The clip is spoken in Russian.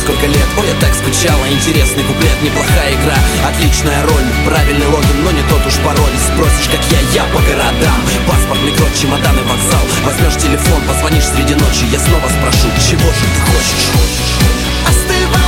сколько лет. Ой, я так скучала, интересный куплет, неплохая игра, отличная роль, правильный логин, но не тот уж пароль. Спросишь, как я по городам, паспортный крот, чемодан и вокзал. Возьмешь телефон, позвонишь среди ночи, я снова спрошу, чего же ты хочешь? Остывай.